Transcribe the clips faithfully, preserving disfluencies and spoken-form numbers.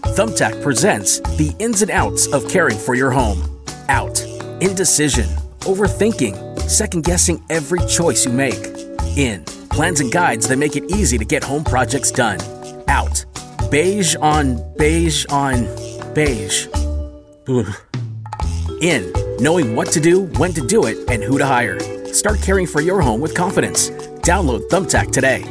Thumbtack presents the ins and outs of caring for your home. Out. Indecision. Overthinking. Second-guessing every choice you make. In. Plans and guides that make it easy to get home projects done. Out. Beige on beige on beige. Ugh. In. Knowing what to do, when to do it, and who to hire. Start caring for your home with confidence. Download Thumbtack today.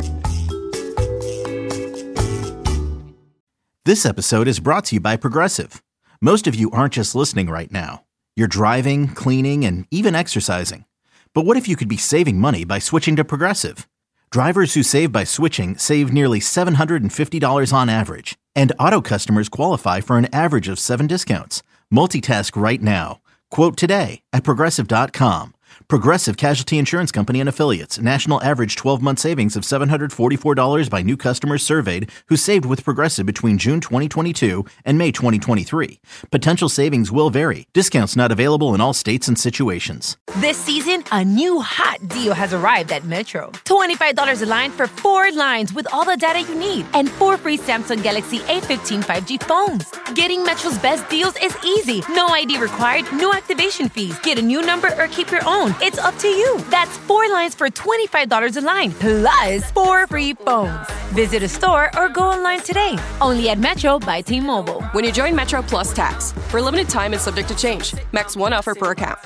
This episode is brought to you by Progressive. Most of you aren't just listening right now. You're driving, cleaning, and even exercising. But what if you could be saving money by switching to Progressive? Drivers who save by switching save nearly seven hundred fifty dollars on average. And auto customers qualify for an average of seven discounts. Multitask right now. Quote today at Progressive dot com. Progressive Casualty Insurance Company and Affiliates. National average twelve-month savings of seven hundred forty-four dollars by new customers surveyed who saved with Progressive between June twenty twenty-two and May twenty twenty-three. Potential savings will vary. Discounts not available in all states and situations. This season, a new hot deal has arrived at Metro. twenty-five dollars a line for four lines with all the data you need and four free Samsung Galaxy A fifteen five G phones. Getting Metro's best deals is easy. No I D required, no activation fees. Get a new number or keep your own. It's up to you. That's four lines for twenty-five dollars a line, plus four free phones. Visit a store or go online today. Only at Metro by T-Mobile. When you join Metro Plus Tax, for a limited time and subject to change. Max one offer per account.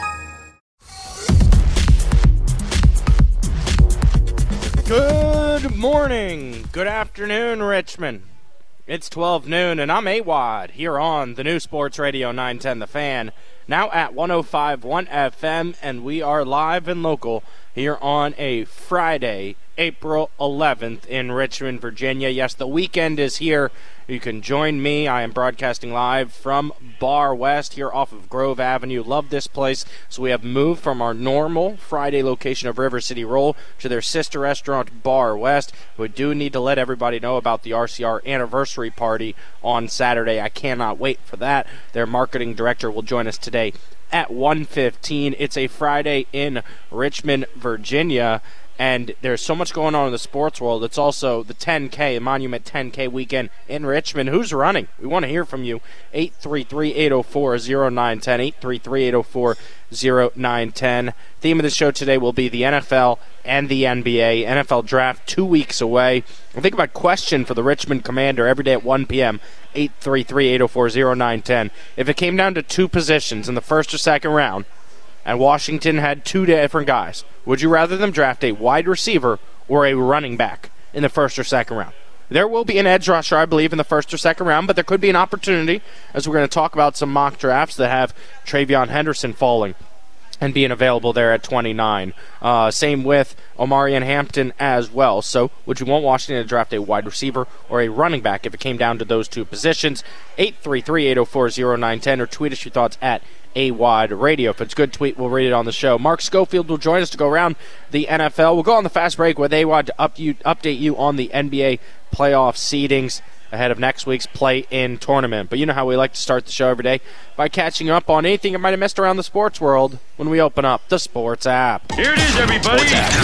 Good morning. Good afternoon, Richmond. It's twelve noon, and I'm A-Wad here on the new Sports Radio nine ten The Fan. Now at one oh five point one F M, and we are live and local here on a Friday, April eleventh in Richmond, Virginia. Yes, the weekend is here. You can join me. I am broadcasting live from Bar West here off of Grove Avenue. Love this place. So we have moved from our normal Friday location of River City Roll to their sister restaurant, Bar West. We do need to let everybody know about the R C R anniversary party on Saturday. I cannot wait for that. Their marketing director will join us today at one fifteen. It's a Friday in Richmond, Virginia. And there's so much going on in the sports world. It's also the ten K, the Monument ten K weekend in Richmond. Who's running? We want to hear from you. eight three three, eight oh four, oh nine one oh, eight three three, eight oh four, oh nine one oh. Theme of the show today will be the N F L and the N B A. N F L draft two weeks away. I think about question for the Richmond Commander every day at one p.m., eight three three, eight oh four, oh nine one oh. If it came down to two positions in the first or second round, and Washington had two different guys, would you rather them draft a wide receiver or a running back in the first or second round? There will be an edge rusher, I believe, in the first or second round, but there could be an opportunity, as we're going to talk about some mock drafts that have Travion Henderson falling and being available there at twenty-nine. Uh, same with Omarion Hampton as well. So would you want Washington to draft a wide receiver or a running back if it came down to those two positions? eight three three, eight oh four, oh nine one oh, or tweet us your thoughts at A-Wad Radio. If it's a good tweet, we'll read it on the show. Mark Schofield will join us to go around the N F L. We'll go on the fast break with A-Wad to up you, update you on the N B A playoff seedings ahead of next week's play-in tournament. But you know how we like to start the show every day by catching up on anything you might have missed around the sports world when we open up the Sports app. Here it is, everybody.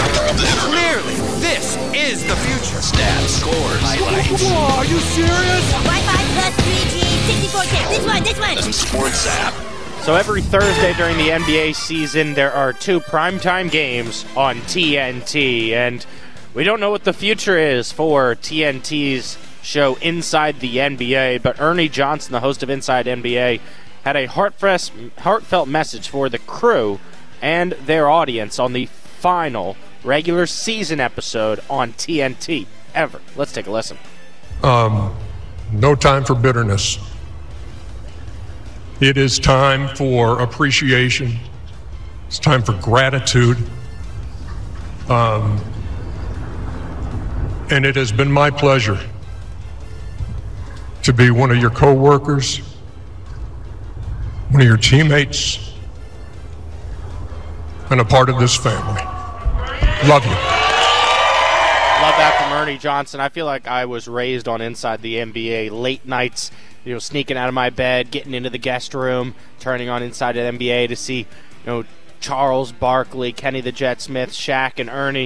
Clearly, this is the future. Stats, scores, highlights. Whoa, are you serious? Wi-Fi plus three G, sixty-four K. This one, this one. The Sports app. So every Thursday during the N B A season, there are two primetime games on T N T, and we don't know what the future is for T N T's show Inside the N B A, but Ernie Johnson, the host of Inside N B A, had a heartfelt message for the crew and their audience on the final regular season episode on T N T ever. Let's take a listen. Um, no time for bitterness. It is time for appreciation. It's time for gratitude. Um, and it has been my pleasure to be one of your co-workers, one of your teammates, and a part of this family. Love you. Love that from Ernie Johnson. I feel like I was raised on Inside the N B A, late nights, you know, sneaking out of my bed, getting into the guest room, turning on Inside the N B A to see, you know, Charles Barkley, Kenny the Jet Smith, Shaq, and Ernie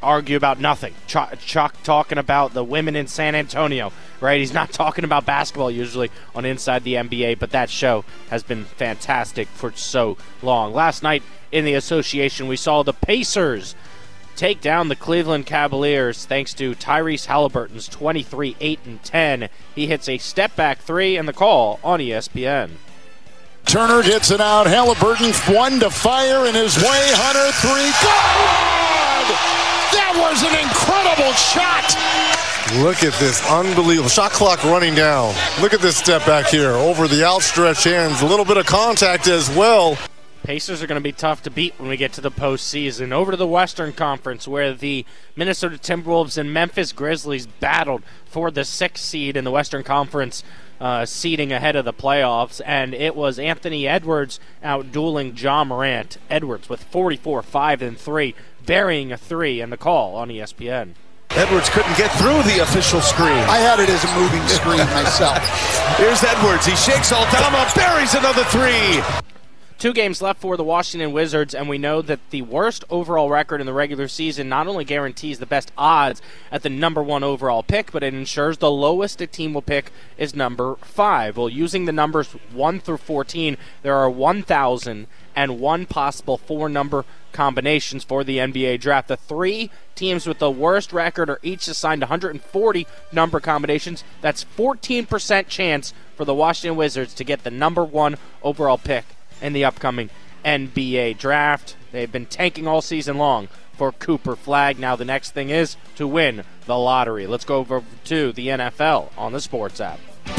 argue about nothing. Chuck, Chuck talking about the women in San Antonio, right? He's not talking about basketball usually on Inside the N B A, but that show has been fantastic for so long. Last night in the association, we saw the Pacers take down the Cleveland Cavaliers thanks to Tyrese Halliburton's twenty-three, eight, and ten. He hits a step-back three in the call on E S P N. Turner gets it out. Halliburton, one to fire in his way. Hunter, three. Good! That was an incredible shot! Look at this. Unbelievable. Shot clock running down. Look at this step back here. Over the outstretched hands. A little bit of contact as well. Pacers are going to be tough to beat when we get to the postseason. Over to the Western Conference, where the Minnesota Timberwolves and Memphis Grizzlies battled for the sixth seed in the Western Conference uh, seeding ahead of the playoffs, and it was Anthony Edwards out-dueling Ja Morant. Edwards with forty-four, five, and three, burying a three in the call on E S P N. Edwards couldn't get through the official screen. I had it as a moving screen myself. Here's Edwards. He shakes Aldama, buries another three. Two games left for the Washington Wizards, and we know that the worst overall record in the regular season not only guarantees the best odds at the number one overall pick, but it ensures the lowest a team will pick is number five. Well, using the numbers one through fourteen, there are one thousand one possible four-number combinations for the N B A draft. The three teams with the worst record are each assigned one hundred forty number combinations. That's fourteen percent chance for the Washington Wizards to get the number one overall pick in the upcoming N B A draft. They've been tanking all season long for Cooper Flagg. Now the next thing is to win the lottery. Let's go over to the N F L on the Sports app.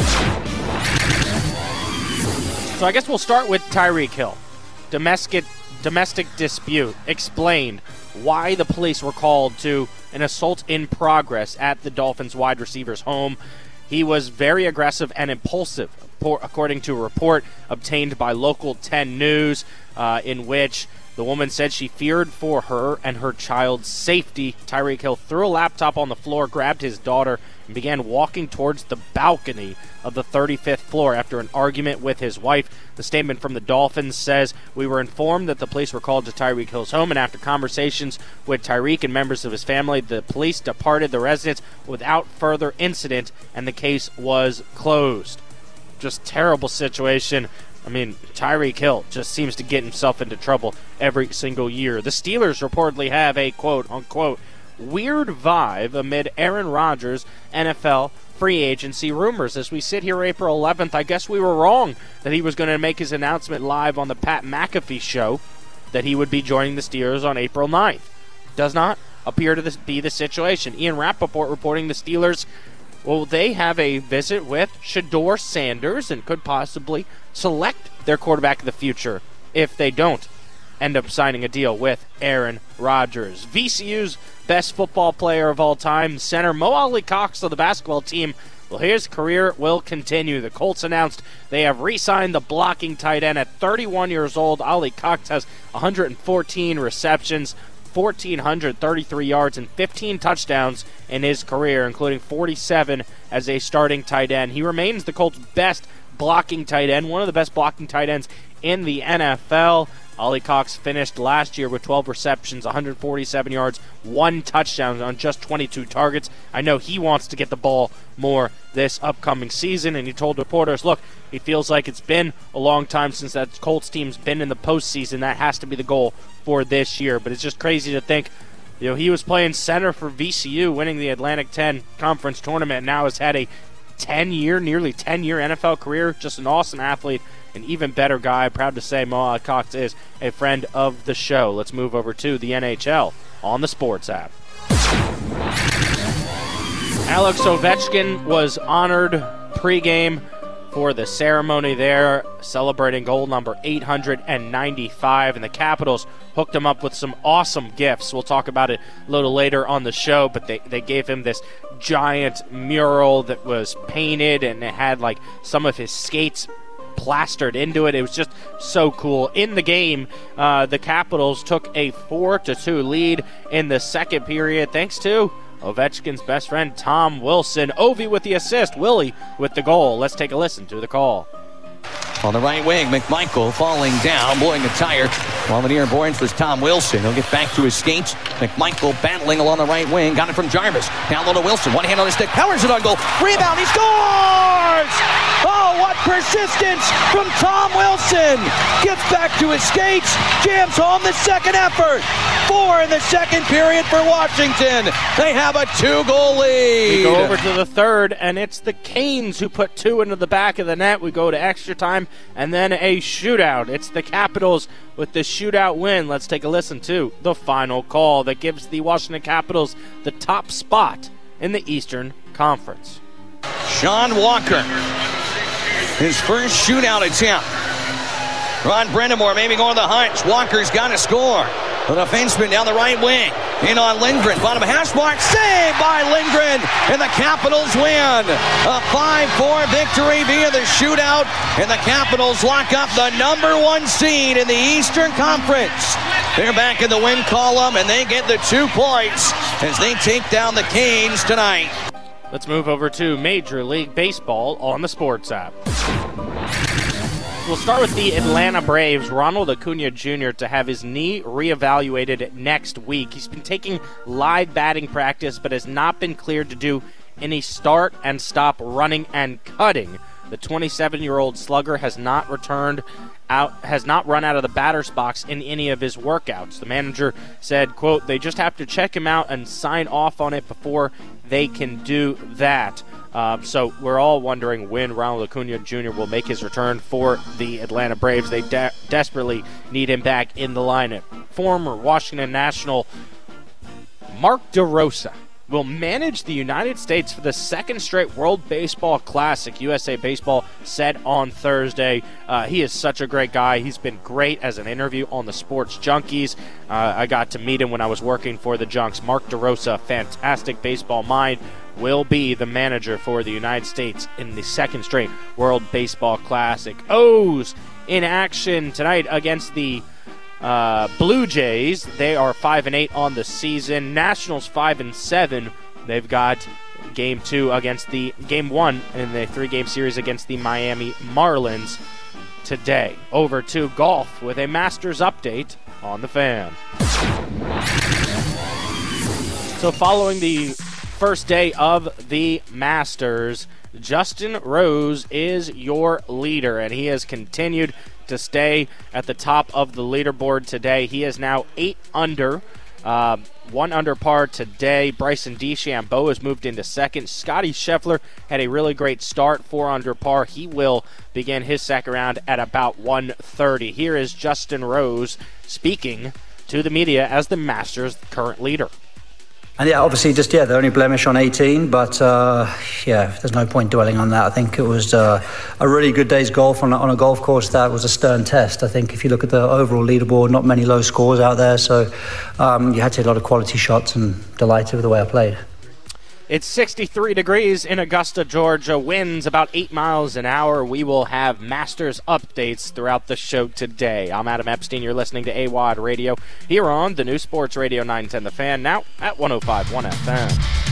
So I guess we'll start with Tyreek Hill. Domestic domestic dispute explained why the police were called to an assault in progress at the Dolphins wide receiver's home. He was very aggressive and impulsive, according to a report obtained by Local ten News, uh, in which the woman said she feared for her and her child's safety. Tyreek Hill threw a laptop on the floor, grabbed his daughter, and began walking towards the balcony of the thirty-fifth floor after an argument with his wife. The statement from the Dolphins says, "We were informed that the police were called to Tyreek Hill's home, and after conversations with Tyreek and members of his family, the police departed the residence without further incident, and the case was closed." Just terrible situation. I mean, Tyreek Hill just seems to get himself into trouble every single year. The Steelers reportedly have a quote-unquote weird vibe amid Aaron Rodgers' N F L free agency rumors. As we sit here April eleventh, I guess we were wrong that he was going to make his announcement live on the Pat McAfee show that he would be joining the Steelers on April ninth. Does not appear to be the situation. Ian Rappaport reporting the Steelers, well, they have a visit with Shedeur Sanders and could possibly select their quarterback of the future if they don't end up signing a deal with Aaron Rodgers. V C U's best football player of all time, center Mo Alie-Cox of the basketball team, well, his career will continue. The Colts announced they have re-signed the blocking tight end at thirty-one years old. Alie-Cox has one hundred fourteen receptions, one thousand four hundred thirty-three yards, and fifteen touchdowns in his career, including forty-seven as a starting tight end. He remains the Colts' best blocking tight end, one of the best blocking tight ends in the N F L. Alie-Cox finished last year with twelve receptions, one hundred forty-seven yards, one touchdown on just twenty-two targets. I know he wants to get the ball more this upcoming season, and he told reporters, look, he feels like it's been a long time since that Colts team's been in the postseason. That has to be the goal for this year. But it's just crazy to think, you know, he was playing center for V C U, winning the Atlantic ten Conference Tournament, and now has had a ten-year, nearly ten-year N F L career. Just an awesome athlete. An even better guy. Proud to say Mo Alie-Cox is a friend of the show. Let's move over to the N H L on the Sports app. Alex Ovechkin was honored pregame for the ceremony there, celebrating goal number eight hundred ninety-five, and the Capitals hooked him up with some awesome gifts. We'll talk about it a little later on the show, but they, they gave him this giant mural that was painted, and it had like some of his skates plastered into it. It was just so cool. In the game, uh, the Capitals took a four to two lead in the second period thanks to Ovechkin's best friend Tom Wilson. Ovi with the assist, Willie with the goal. Let's take a listen to the call. On the right wing, McMichael falling down, blowing a tire. While the near boards was Tom Wilson. He'll get back to his skates. McMichael battling along the right wing. Got it from Jarvis. Down low to Wilson. One hand on his stick. Powers it on goal. Rebound. He scores! Oh, what persistence from Tom Wilson. Gets back to his skates. Jams home the second effort. Four in the second period for Washington. They have a two-goal lead. We go over to the third, and it's the Canes who put two into the back of the net. We go to extra time, and then a shootout. It's the Capitals with the shootout win. Let's take a listen to the final call that gives the Washington Capitals the top spot in the Eastern Conference. Sean Walker, his first shootout attempt. Ron Brindamore maybe going to the hunch. Walker's got to score. The defenseman down the right wing. In on Lindgren. Bottom hash mark. Saved by Lindgren. And the Capitals win. A five four victory via the shootout. And the Capitals lock up the number one seed in the Eastern Conference. They're back in the win column, and they get the two points as they take down the Canes tonight. Let's move over to Major League Baseball on the Sports app. We'll start with the Atlanta Braves. Ronald Acuna Junior to have his knee reevaluated next week. He's been taking live batting practice, but has not been cleared to do any start and stop running and cutting. The twenty-seven-year-old slugger has not returned out, has not run out of the batter's box in any of his workouts. The manager said, quote, they just have to check him out and sign off on it before they can do that. Uh, so we're all wondering when Ronald Acuna Junior will make his return for the Atlanta Braves. They de- desperately need him back in the lineup. Former Washington National Mark DeRosa will manage the United States for the second straight World Baseball Classic. U S A Baseball said on Thursday. Uh, he is such a great guy. He's been great as an interview on the Sports Junkies. Uh, I got to meet him when I was working for the Junks. Mark DeRosa, fantastic baseball mind, will be the manager for the United States in the second straight World Baseball Classic. O's in action tonight against the uh, Blue Jays. They are five and eight on the season. Nationals five and seven. They've got game two against the game one in the three-game series against the Miami Marlins today. Over to golf with a Masters update on the Fan. So following the first day of the Masters, Justin Rose is your leader, and he has continued to stay at the top of the leaderboard today. He is now eight under, uh, one under par today. Bryson DeChambeau has moved into second. Scotty Scheffler had a really great start, four under par. He will begin his second round at about one thirty. Here is Justin Rose speaking to the media as the Masters' current leader. And yeah, obviously just, yeah, the only blemish on eighteen, but uh, yeah, there's no point dwelling on that. I think it was uh, a really good day's golf on a, on a golf course that was a stern test. I think if you look at the overall leaderboard, not many low scores out there, so um, you had to hit a lot of quality shots, and delighted with the way I played. It's sixty-three degrees in Augusta, Georgia. Winds about eight miles an hour. We will have Masters updates throughout the show today. I'm Adam Epstein. You're listening to A W O D Radio here on the new Sports Radio nine ten The Fan, now at one oh five point one F M.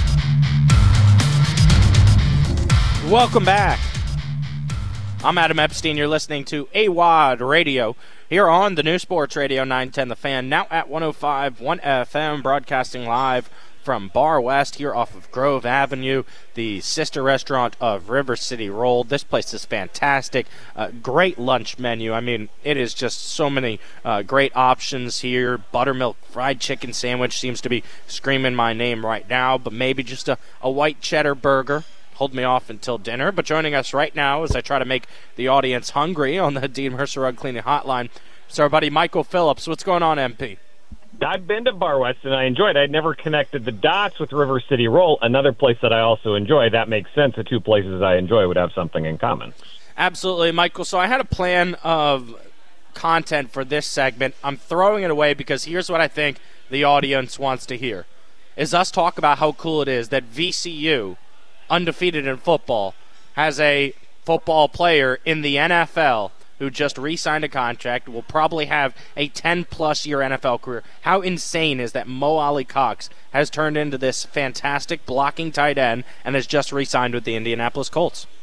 Welcome back. I'm Adam Epstein. You're listening to A W O D Radio here on the new Sports Radio nine ten The Fan, now at one oh five point one F M, broadcasting live from Bar West here off of Grove Avenue, the sister restaurant of River City Roll. This place is fantastic. Uh, great lunch menu. I mean, it is just so many uh, great options here. Buttermilk fried chicken sandwich seems to be screaming my name right now, but maybe just a, a white cheddar burger. Hold me off until dinner. But joining us right now as I try to make the audience hungry on the Dean Mercer Rug Cleaning Hotline, it's our buddy Michael Phillips. What's going on, M P? I've been to Bar West, and I enjoyed it. I'd never connected the dots with River City Roll, another place that I also enjoy. That makes sense. The two places I enjoy would have something in common. Absolutely, Michael. So I had a plan of content for this segment. I'm throwing it away because here's what I think the audience wants to hear, is us talk about how cool it is that V C U, undefeated in football, has a football player in the N F L who just re-signed a contract, will probably have a ten-plus year N F L career. How insane is that Mo Alley-Cox has turned into this fantastic blocking tight end and has just re-signed with the Indianapolis Colts?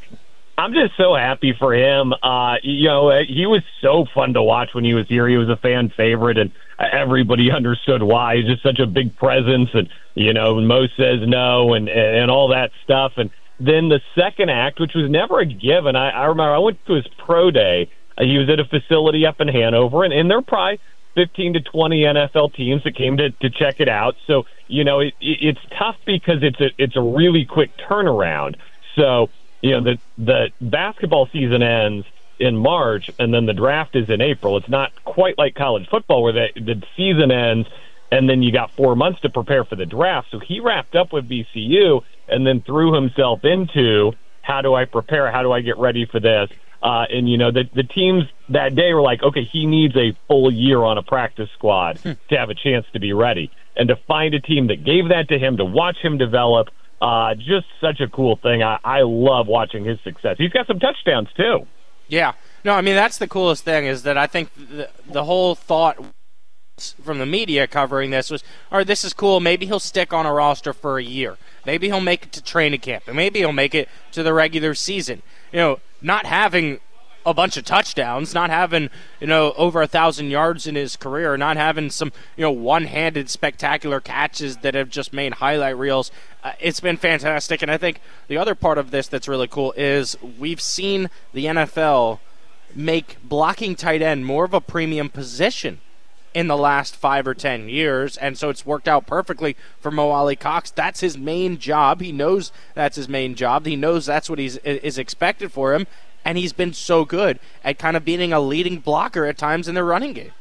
I'm just so happy for him. Uh, you know, he was so fun to watch when he was here. He was a fan favorite, and everybody understood why. He's just such a big presence, and, you know, Mo says no, and, and all that stuff. And then the second act, which was never a given, I, I remember I went to his pro day. Uh, he was at a facility up in Hanover, and, and there were probably fifteen to twenty N F L teams that came to, to check it out. So, you know, it, it, it's tough because it's a, it's a really quick turnaround. So, you know, the the basketball season ends in March, and then the draft is in April. It's not quite like college football where the, the season ends, and then you got four months to prepare for the draft. So he wrapped up with B C U and then threw himself into, how do I prepare? How do I get ready for this? Uh, and, you know, the, the teams that day were like, okay, he needs a full year on a practice squad hmm. to have a chance to be ready. And to find a team that gave that to him, to watch him develop, Uh, just such a cool thing. I, I love watching his success. He's got some touchdowns, too. Yeah. No, I mean, that's the coolest thing is that I think the, the whole thought from the media covering this was, all right, this is cool. Maybe he'll stick on a roster for a year. Maybe he'll make it to training camp. And maybe he'll make it to the regular season. You know, not having a bunch of touchdowns, not having, you know, over a thousand yards in his career, not having some, you know, one-handed spectacular catches that have just made highlight reels. Uh, it's been fantastic. And I think the other part of this that's really cool is we've seen the N F L make blocking tight end more of a premium position in the last five or ten years, and so it's worked out perfectly for Mo Alie-Cox. That's his main job. He knows that's his main job. He knows that's what he's is expected for him. And he's been so good at kind of being a leading blocker at times in the running game.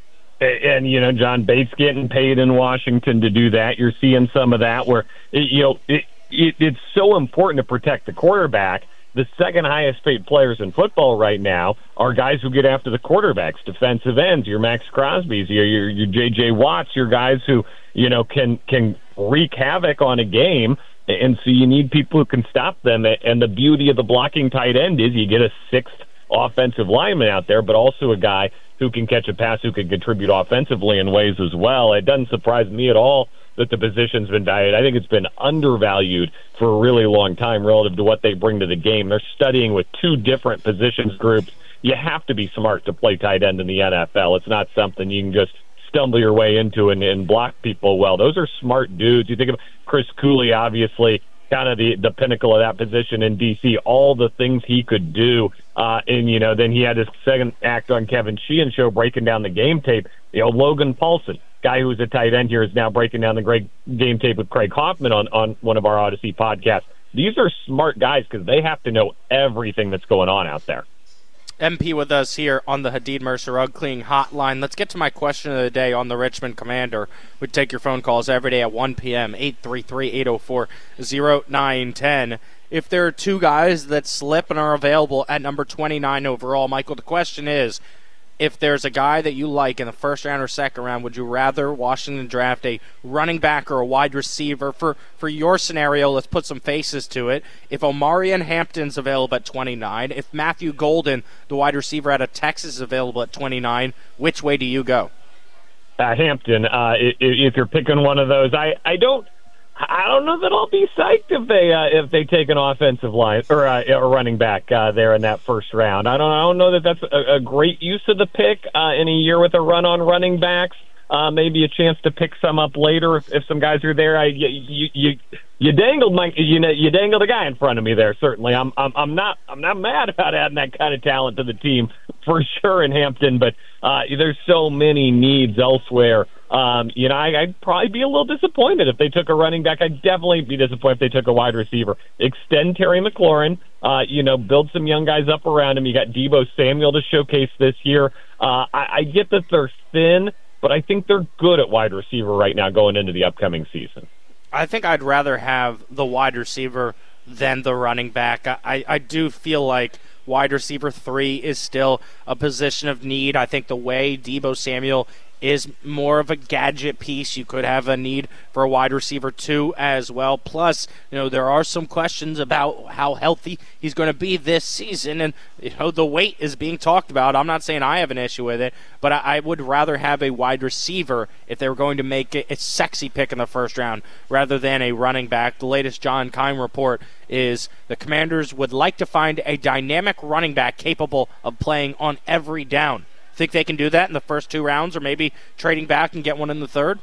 And, you know, John Bates getting paid in Washington to do that. You're seeing some of that where, you know, it, it, it's so important to protect the quarterback. The second highest paid players in football right now are guys who get after the quarterbacks, defensive ends, your Max Crosby's, your, your, your J J Watts, your guys who, you know, can, can wreak havoc on a game. And so you need people who can stop them. And the beauty of the blocking tight end is you get a sixth offensive lineman out there, but also a guy who can catch a pass, who can contribute offensively in ways as well. It doesn't surprise me at all that the position's been valued. I think it's been undervalued for a really long time relative to what they bring to the game. They're studying with two different positions groups. You have to be smart to play tight end in the N F L. It's not something you can just stumble your way into and, and block people well. Those are smart dudes. You think of Chris Cooley, obviously, kind of the, the pinnacle of that position in D C, all the things he could do. Uh, and, you know, then he had his second act on Kevin Sheehan show breaking down the game tape. You know, Logan Paulson, guy who was a tight end here, is now breaking down the great game tape with Craig Hoffman on, on one of our Odyssey podcasts. These are smart guys because they have to know everything that's going on out there. M P with us here on the Hadid Mercer Rug Cleaning Hotline. Let's get to my question of the day on the Richmond Commander. We take your phone calls every day at one p.m., eight three three, eight oh four, oh nine one oh. If there are two guys that slip and are available at number twenty-nine overall, Michael, the question is, if there's a guy that you like in the first round or second round, would you rather Washington draft a running back or a wide receiver? For for your scenario, let's put some faces to it. If Omarion Hampton's available at twenty-nine, if Matthew Golden, the wide receiver out of Texas, is available at twenty-nine, which way do you go? Uh, Hampton, uh, if, if you're picking one of those, I, I don't I don't know that I'll be psyched if they uh, if they take an offensive line or uh, a running back uh, there in that first round. I don't I don't know that that's a, a great use of the pick uh, in a year with a run on running backs. Uh, maybe a chance to pick some up later if, if some guys are there. I you you you dangled my you know you dangled a guy in front of me there. Certainly, I'm I'm I'm not I'm not mad about adding that kind of talent to the team for sure in Hampton. But uh, there's so many needs elsewhere. Um, you know, I, I'd probably be a little disappointed if they took a running back. I'd definitely be disappointed if they took a wide receiver. Extend Terry McLaurin, uh, you know, build some young guys up around him. You got Deebo Samuel to showcase this year. Uh, I, I get that they're thin, but I think they're good at wide receiver right now going into the upcoming season. I think I'd rather have the wide receiver than the running back. I, I do feel like wide receiver three is still a position of need. I think the way Deebo Samuel is more of a gadget piece. You could have a need for a wide receiver too as well. Plus, you know, there are some questions about how healthy he's going to be this season, and you know, the weight is being talked about. I'm not saying I have an issue with it, but I, I would rather have a wide receiver if they were going to make it a sexy pick in the first round rather than a running back. The latest John Keim report is the Commanders would like to find a dynamic running back capable of playing on every down. Think they can do that in the first two rounds, or maybe trading back and get one in the third?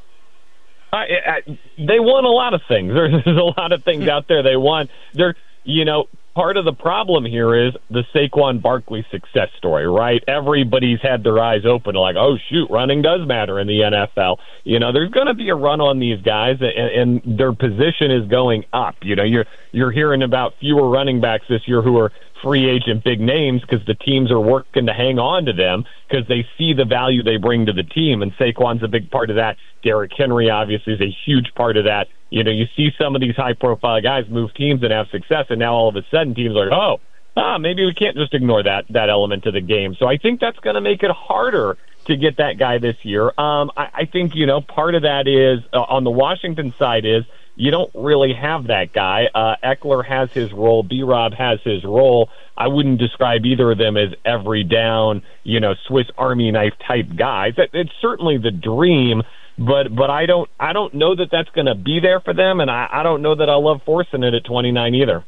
I, I, they want a lot of things. There's, there's a lot of things out there they want. They're, you know, part of the problem here is the Saquon Barkley success story, right? Everybody's had their eyes open, like, oh, shoot, running does matter in the N F L. You know, there's going to be a run on these guys, and, and their position is going up. You know, you're you're hearing about fewer running backs this year who are free agent big names because the teams are working to hang on to them because they see the value they bring to the team, and Saquon's a big part of that. Derrick Henry obviously is a huge part of that. You know, you see some of these high-profile guys move teams and have success, and now all of a sudden teams are like, oh, ah, maybe we can't just ignore that that element of the game. So I think that's going to make it harder to get that guy this year. Um, I, I think, you know, part of that is, uh, on the Washington side is, you don't really have that guy. Uh, Eckler has his role. B-Rob has his role. I wouldn't describe either of them as every down, you know, Swiss Army knife type guys. That, it's certainly the dream, but but I don't I don't know that that's going to be there for them, and I, I don't know that I love forcing it at twenty-nine either.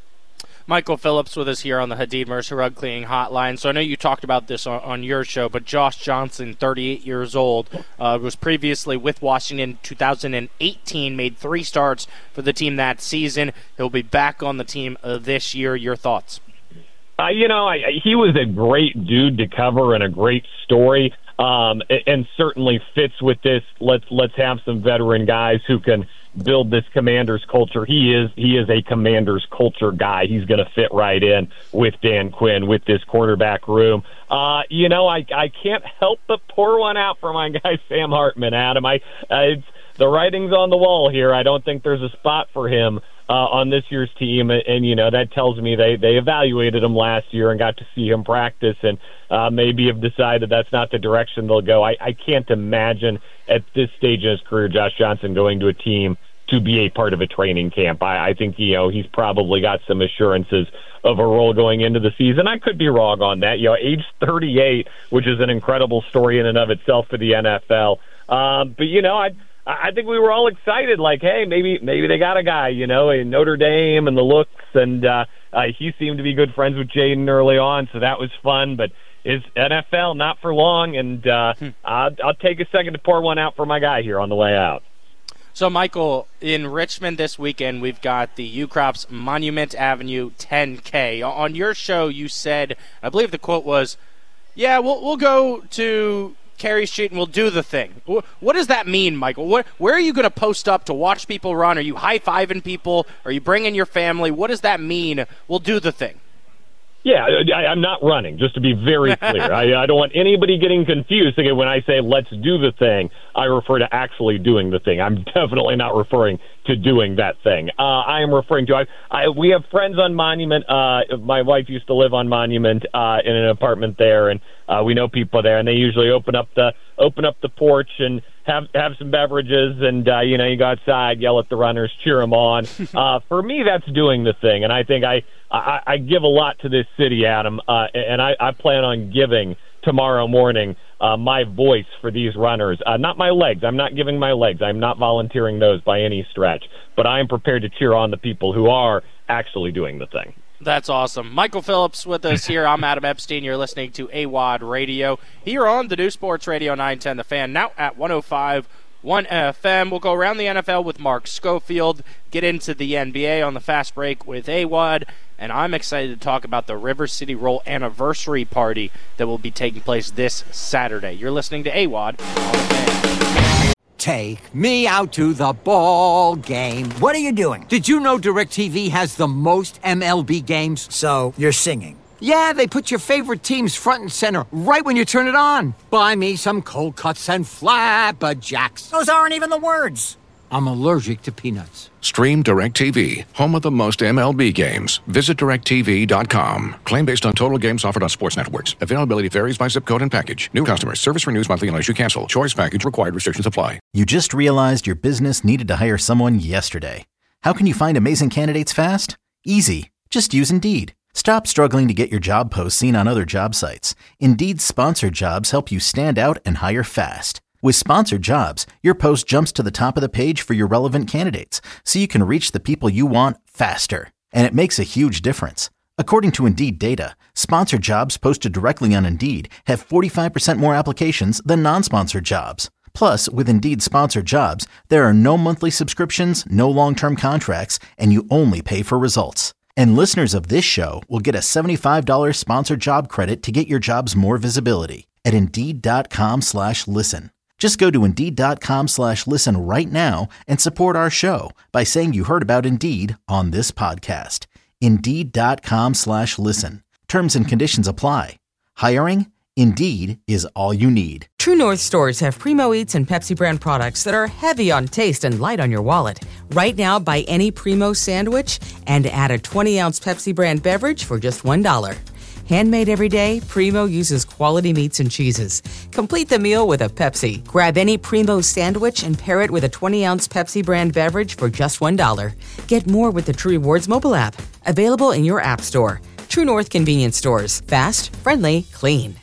Michael Phillips with us here on the Hadid Mercer Rug Cleaning Hotline. So I know you talked about this on, on your show, but Josh Johnson, thirty-eight years old, uh, was previously with Washington in two thousand eighteen, made three starts for the team that season. He'll be back on the team uh, this year. Your thoughts? Uh, you know, I, he was a great dude to cover and a great story, um, and, and certainly fits with this. Let's let's have some veteran guys who can build this Commanders culture. He is he is a Commanders culture guy. He's going to fit right in with Dan Quinn, with this quarterback room. Uh, you know, I I can't help but pour one out for my guy Sam Hartman, Adam. I uh, it's the writing's on the wall here. I don't think there's a spot for him uh, on this year's team, and, and you know that tells me they they evaluated him last year and got to see him practice, and uh, maybe have decided that's not the direction they'll go. I, I can't imagine at this stage in his career Josh Johnson going to a team to be a part of a training camp. I, I think, you know, he's probably got some assurances of a role going into the season. I could be wrong on that. You know, age thirty-eight, which is an incredible story in and of itself for the N F L. Um, but, you know, I I think we were all excited, like, hey, maybe maybe they got a guy, you know, in Notre Dame and the looks, and uh, uh, he seemed to be good friends with Jaden early on, so that was fun. But is N F L not for long, and uh, hmm. I'll, I'll take a second to pour one out for my guy here on the way out. So, Michael, in Richmond this weekend, we've got the U-Crops Monument Avenue ten K. On your show, you said, I believe the quote was, yeah, we'll we'll go to Carey Street and we'll do the thing. What does that mean, Michael? What, where are you going to post up to watch people run? Are you high-fiving people? Are you bringing your family? What does that mean, we'll do the thing? Yeah, I, I'm not running, just to be very clear. I, I don't want anybody getting confused. Again, when I say let's do the thing, I refer to actually doing the thing. I'm definitely not referring to doing that thing. Uh, I am referring to, I, I, we have friends on Monument. Uh, my wife used to live on Monument uh, in an apartment there, and uh, we know people there, and they usually open up the open up the porch and have have some beverages, and uh, you know, you go outside, yell at the runners, cheer them on. uh, for me, that's doing the thing, and I think I, I, I give a lot to this city, Adam, uh, and I, I plan on giving tomorrow morning uh, my voice for these runners. Uh, not my legs. I'm not giving my legs. I'm not volunteering those by any stretch, but I am prepared to cheer on the people who are actually doing the thing. That's awesome. Michael Phillips with us here. I'm Adam Epstein. You're listening to A W O D Radio here on the new Sports Radio nine ten The Fan, now at one oh five point one F M. We'll go around the N F L with Mark Schofield, get into the N B A on the fast break with A W O D, and I'm excited to talk about the River City Roll anniversary party that will be taking place this Saturday. You're listening to A W O D on the Fan. Take me out to the ball game. What are you doing? Did you know DirecTV has the most M L B games? So, you're singing? Yeah, they put your favorite teams front and center right when you turn it on. Buy me some cold cuts and flapper jacks. Those aren't even the words. I'm allergic to peanuts. Stream DirecTV, home of the most M L B games. Visit direct t v dot com. Claim based on total games offered on sports networks. Availability varies by zip code and package. New customers. Service renews monthly unless you cancel. Choice package required. Restrictions apply. You just realized your business needed to hire someone yesterday. How can you find amazing candidates fast? Easy. Just use Indeed. Stop struggling to get your job posts seen on other job sites. Indeed's sponsored jobs help you stand out and hire fast. With sponsored jobs, your post jumps to the top of the page for your relevant candidates, so you can reach the people you want faster. And it makes a huge difference. According to Indeed data, sponsored jobs posted directly on Indeed have forty-five percent more applications than non-sponsored jobs. Plus, with Indeed sponsored jobs, there are no monthly subscriptions, no long-term contracts, and you only pay for results. And listeners of this show will get a seventy-five dollars sponsored job credit to get your jobs more visibility at Indeed.com slash listen. Just go to Indeed.com slash listen right now and support our show by saying you heard about Indeed on this podcast. Indeed.com slash listen. Terms and conditions apply. Hiring? Indeed is all you need. True North stores have Primo Eats and Pepsi brand products that are heavy on taste and light on your wallet. Right now, buy any Primo sandwich and add a twenty-ounce Pepsi brand beverage for just one dollar. Handmade every day, Primo uses quality meats and cheeses. Complete the meal with a Pepsi. Grab any Primo sandwich and pair it with a twenty-ounce Pepsi brand beverage for just one dollar. Get more with the True Rewards mobile app. Available in your app store. True North convenience stores. Fast, friendly, clean.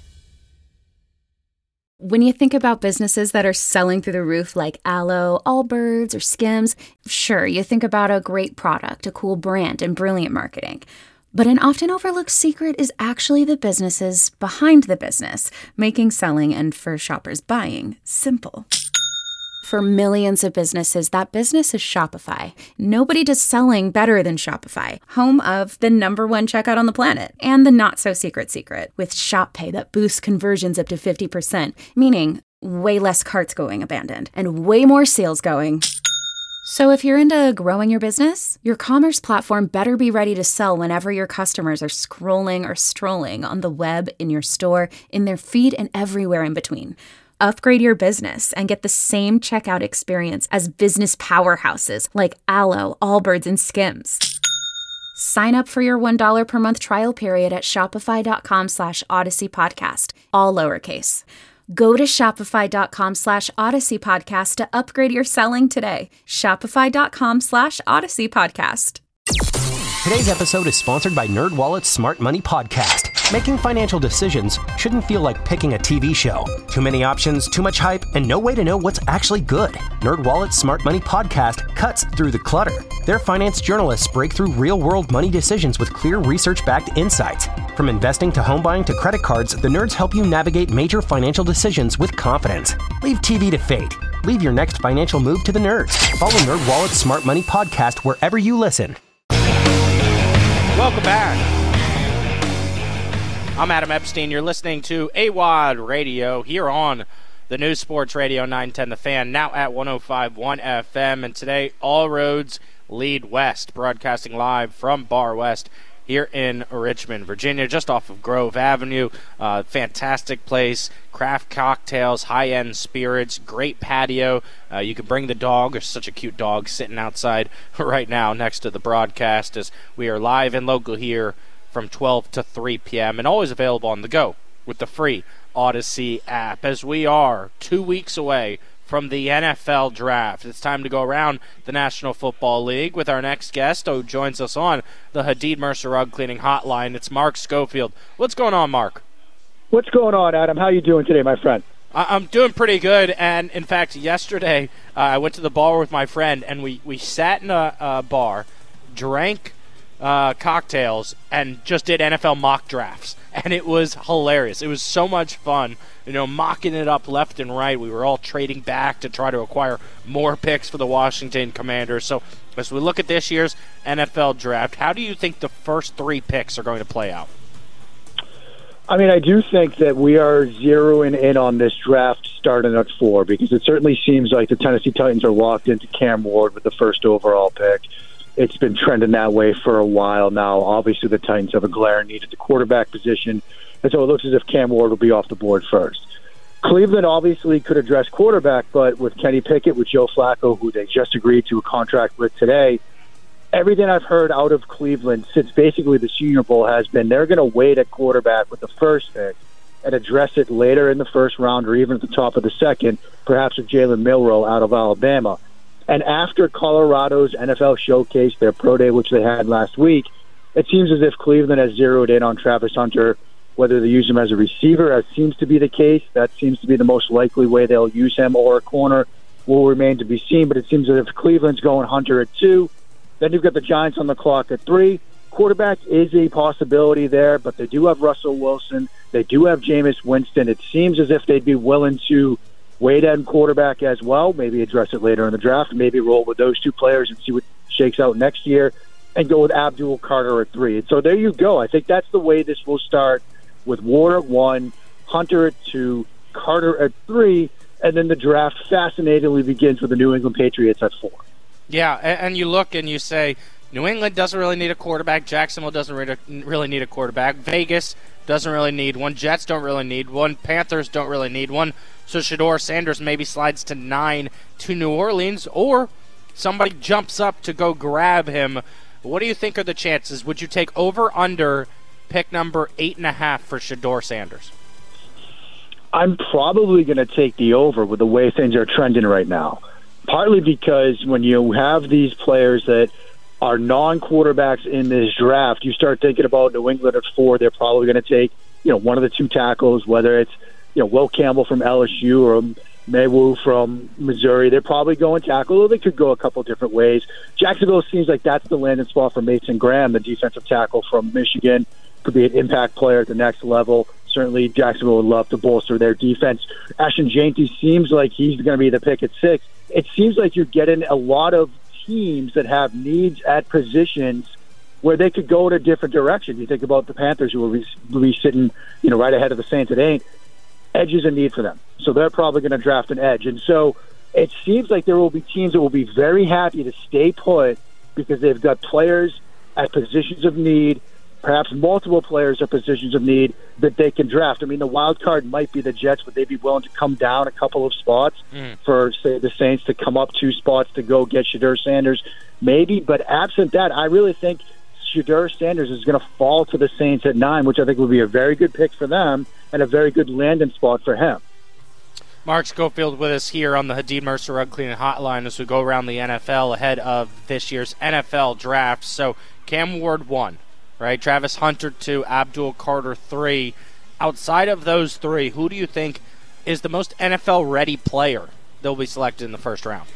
When you think about businesses that are selling through the roof like Aloe, Allbirds, or Skims, sure, you think about a great product, a cool brand, and brilliant marketing. But an often overlooked secret is actually the businesses behind the business, making selling and, for shoppers, buying simple. For millions of businesses, that business is Shopify. Nobody does selling better than Shopify, home of the number one checkout on the planet and the not-so-secret secret with Shop Pay that boosts conversions up to fifty percent, meaning way less carts going abandoned and way more sales going. So if you're into growing your business, your commerce platform better be ready to sell whenever your customers are scrolling or strolling on the web, in your store, in their feed, and everywhere in between. Upgrade your business and get the same checkout experience as business powerhouses like Aloe, Allbirds, and Skims. Sign up for your one dollar per month trial period at shopify.com slash Odyssey Podcast, all lowercase. Go to shopify.com slash Odyssey Podcast to upgrade your selling today. Shopify.com slash Odyssey Podcast. Today's episode is sponsored by NerdWallet's Smart Money Podcast. Making financial decisions shouldn't feel like picking a T V show. Too many options, too much hype, and no way to know what's actually good. NerdWallet's Smart Money Podcast cuts through the clutter. Their finance journalists break through real-world money decisions with clear research-backed insights. From investing to home buying to credit cards, the nerds help you navigate major financial decisions with confidence. Leave T V to fate. Leave your next financial move to the nerds. Follow NerdWallet's Smart Money Podcast wherever you listen. Welcome back. I'm Adam Epstein. You're listening to A W O D Radio here on the New Sports Radio nine ten The Fan, now at one oh five point one F M. And today, all roads lead west, broadcasting live from Bar West here in Richmond, Virginia, just off of Grove Avenue. Uh, fantastic place, craft cocktails, high-end spirits, great patio. Uh, you can bring the dog. There's such a cute dog sitting outside right now next to the broadcast as we are live and local here from twelve to three p.m. and always available on the go with the free Odyssey app, as we are two weeks away from the N F L draft. It's time to go around the National Football League with our next guest who joins us on the Hadid Mercer Rug Cleaning Hotline. It's Mark Schofield. What's going on, Mark? What's going on, Adam? How you doing today, my friend? I'm doing pretty good, and in fact, yesterday uh, I went to the bar with my friend, and we, we sat in a, a bar, drank Uh, cocktails, and just did N F L mock drafts, and it was hilarious. It was so much fun, you know, mocking it up left and right. We were all trading back to try to acquire more picks for the Washington Commanders. So as we look at this year's N F L draft, how do you think the first three picks are going to play out? I mean, I do think that we are zeroing in on this draft starting at four, because it certainly seems like the Tennessee Titans are locked into Cam Ward with the first overall pick. It's been trending that way for a while now. Obviously, the Titans have a glaring need at the quarterback position, and so it looks as if Cam Ward will be off the board first. Cleveland obviously could address quarterback, but with Kenny Pickett, with Joe Flacco, who they just agreed to a contract with today, everything I've heard out of Cleveland since basically the Senior Bowl has been they're going to wait at quarterback with the first pick and address it later in the first round or even at the top of the second, perhaps with Jalen Milroe out of Alabama. And after Colorado's N F L Showcase, their pro day, which they had last week, it seems as if Cleveland has zeroed in on Travis Hunter. Whether they use him as a receiver, as seems to be the case, that seems to be the most likely way they'll use him, or a corner will remain to be seen. But it seems as if Cleveland's going Hunter at two. Then you've got the Giants on the clock at three. Quarterback is a possibility there, but they do have Russell Wilson. They do have Jameis Winston. It seems as if they'd be willing to wait on quarterback as well, maybe address it later in the draft, maybe roll with those two players and see what shakes out next year, and go with Abdul Carter at three. And so there you go. I think that's the way this will start, with Ward at one, Hunter at two, Carter at three, and then the draft fascinatingly begins with the New England Patriots at four. Yeah, and you look and you say, New England doesn't really need a quarterback. Jacksonville doesn't really need a quarterback. Vegas doesn't really need one. Jets don't really need one. Panthers don't really need one. So Shedeur Sanders maybe slides to nine to New Orleans, or somebody jumps up to go grab him. What do you think are the chances? Would you take over, under pick number eight and a half for Shedeur Sanders? I'm probably going to take the over with the way things are trending right now. Partly because when you have these players that are non-quarterbacks in this draft, you start thinking about New England at four. They're probably going to take, you know, one of the two tackles, whether it's, you know, Will Campbell from L S U or Maywu from Missouri. They're probably going tackle, or they could go a couple different ways. Jacksonville seems like that's the landing spot for Mason Graham, the defensive tackle from Michigan. Could be an impact player at the next level. Certainly Jacksonville would love to bolster their defense. Ashton Jeanty seems like he's going to be the pick at six. It seems like you're getting a lot of teams that have needs at positions where they could go in a different direction. You think about the Panthers, who will be, will be sitting, you know, right ahead of the Saints at eight. Edge is a need for them, so they're probably going to draft an edge. And so it seems like there will be teams that will be very happy to stay put because they've got players at positions of need, perhaps multiple players at positions of need that they can draft. I mean, the wild card might be the Jets. Would they be willing to come down a couple of spots mm. for, say, the Saints to come up two spots to go get Shedeur Sanders? Maybe, but absent that, I really think Shedeur Sanders is going to fall to the Saints at nine, which I think would be a very good pick for them and a very good landing spot for him. Mark Schofield with us here on the Hadid Mercer Rug Cleaning Hotline as we go around the N F L ahead of this year's N F L draft. So Cam Ward one. Right, Travis Hunter two, Abdul Carter three. Outside of those three, who do you think is the most N F L-ready player that will be selected in the first round?